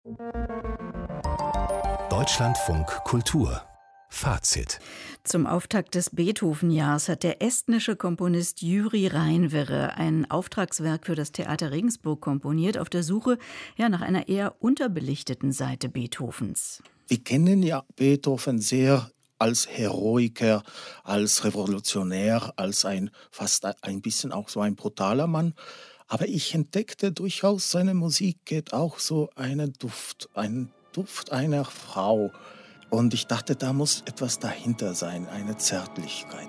Deutschlandfunk Kultur Fazit. Zum Auftakt des Beethoven-Jahrs hat der estnische Komponist Jüri Reinvere ein Auftragswerk für das Theater Regensburg komponiert, auf der Suche nach einer eher unterbelichteten Seite Beethovens. Wir kennen ja Beethoven sehr als Heroiker, als Revolutionär, als fast ein bisschen auch so ein brutaler Mann. Aber ich entdeckte durchaus, seine Musik geht auch so einen Duft einer Frau. Und ich dachte, da muss etwas dahinter sein, eine Zärtlichkeit.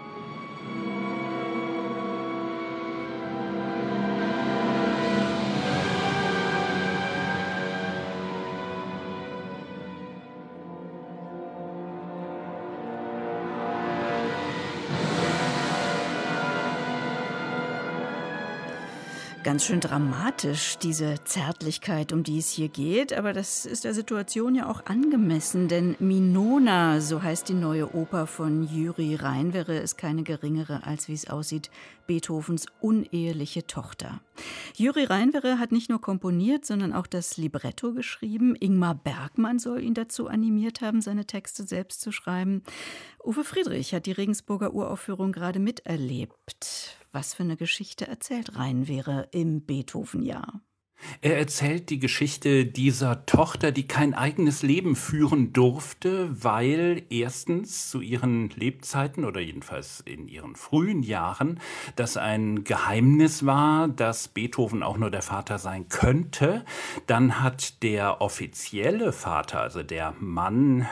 Ganz schön dramatisch, diese Zärtlichkeit, um die es hier geht. Aber das ist der Situation ja auch angemessen. Denn Minona, so heißt die neue Oper von Jüri Reinvere, ist keine geringere als, wie es aussieht, Beethovens uneheliche Tochter. Jüri Reinvere hat nicht nur komponiert, sondern auch das Libretto geschrieben. Ingmar Bergman soll ihn dazu animiert haben, seine Texte selbst zu schreiben. Uwe Friedrich hat die Regensburger Uraufführung gerade miterlebt. Was für eine Geschichte erzählt Reinvere im Beethoven-Jahr? Er erzählt die Geschichte dieser Tochter, die kein eigenes Leben führen durfte, weil erstens zu ihren Lebzeiten oder jedenfalls in ihren frühen Jahren das ein Geheimnis war, dass Beethoven auch nur der Vater sein könnte. Dann hat der offizielle Vater, also der Mann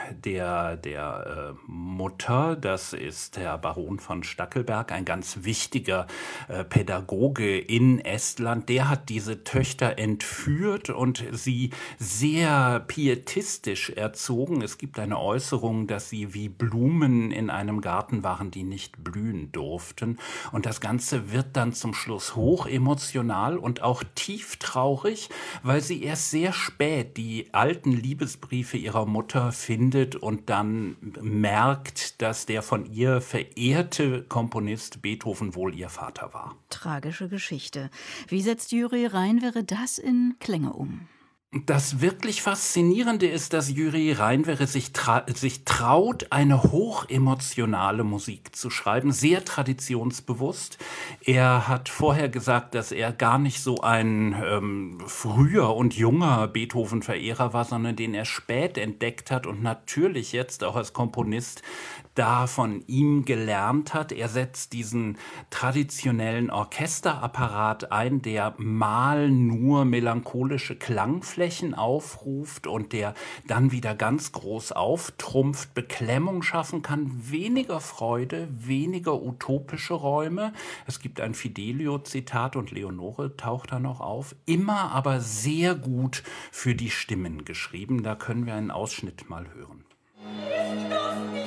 der Mutter, das ist der Baron von Stackelberg, ein ganz wichtiger Pädagoge in Estland, der hat diese Töchter entführt und sie sehr pietistisch erzogen. Es gibt eine Äußerung, dass sie wie Blumen in einem Garten waren, die nicht blühen durften. Und das Ganze wird dann zum Schluss hochemotional und auch tieftraurig, weil sie erst sehr spät die alten Liebesbriefe ihrer Mutter findet und dann merkt, dass der von ihr verehrte Komponist Beethoven wohl ihr Vater war. Tragische Geschichte. Wie setzt Jüri Reinvere das in Klänge um? Das wirklich Faszinierende ist, dass Jüri Reinvere sich traut, eine hochemotionale Musik zu schreiben, sehr traditionsbewusst. Er hat vorher gesagt, dass er gar nicht so ein früher und junger Beethoven-Verehrer war, sondern den er spät entdeckt hat und natürlich jetzt auch als Komponist da von ihm gelernt hat. Er setzt diesen traditionellen Orchesterapparat ein, der mal nur melancholische Klangflächen aufruft und der dann wieder ganz groß auftrumpft, Beklemmung schaffen kann, weniger Freude, weniger utopische Räume. Es gibt ein Fidelio-Zitat und Leonore taucht da noch auf. Immer aber sehr gut für die Stimmen geschrieben. Da können wir einen Ausschnitt mal hören. Ist das nicht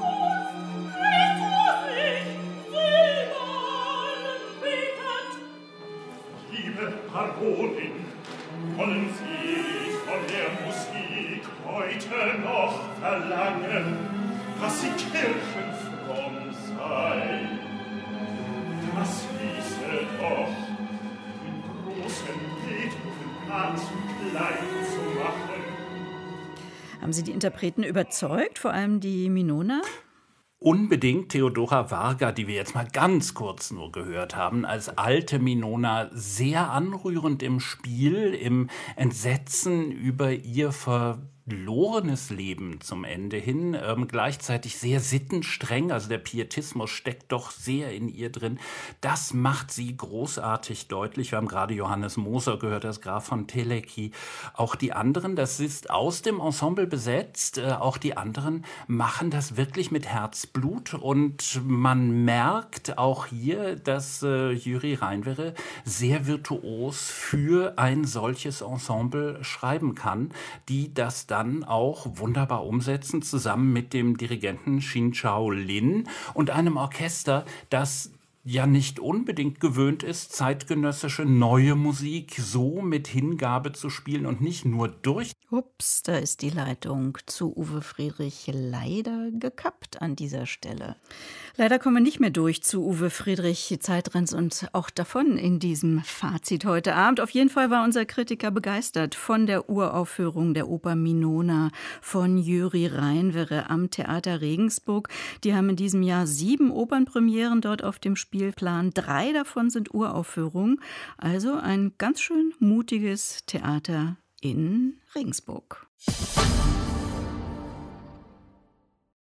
Baronin, wollen Sie von der Musik heute noch verlangen, dass sie kirchenfromm sei? Das hieße doch, den großen Beethoven ganz klein zu machen. Haben Sie die Interpreten überzeugt, vor allem die Minona? Unbedingt. Theodora Varga, die wir jetzt mal ganz kurz nur gehört haben, als alte Minona sehr anrührend im Spiel, im Entsetzen über ihr verlorenes Leben zum Ende hin, gleichzeitig sehr sittenstreng, also der Pietismus steckt doch sehr in ihr drin. Das macht sie großartig deutlich. Wir haben gerade Johannes Moser gehört, das Graf von Teleki. Auch die anderen, das ist aus dem Ensemble besetzt, auch die anderen machen das wirklich mit Herzblut und man merkt auch hier, dass Jüri Reinvere sehr virtuos für ein solches Ensemble schreiben kann, die das dann auch wunderbar umsetzen, zusammen mit dem Dirigenten Shin Chao Lin und einem Orchester, das ja nicht unbedingt gewöhnt ist, zeitgenössische neue Musik so mit Hingabe zu spielen und nicht nur durch. Ups, da ist die Leitung zu Uwe Friedrich leider gekappt an dieser Stelle. Leider kommen wir nicht mehr durch zu Uwe Friedrich. Die Zeit rennt uns auch davon in diesem Fazit heute Abend. Auf jeden Fall war unser Kritiker begeistert von der Uraufführung der Oper Minona von Jüri Reinwerre am Theater Regensburg. Die haben in diesem Jahr 7 Opernpremieren dort auf dem Spielplan. 3 davon sind Uraufführungen. Also ein ganz schön mutiges Theater in Regensburg.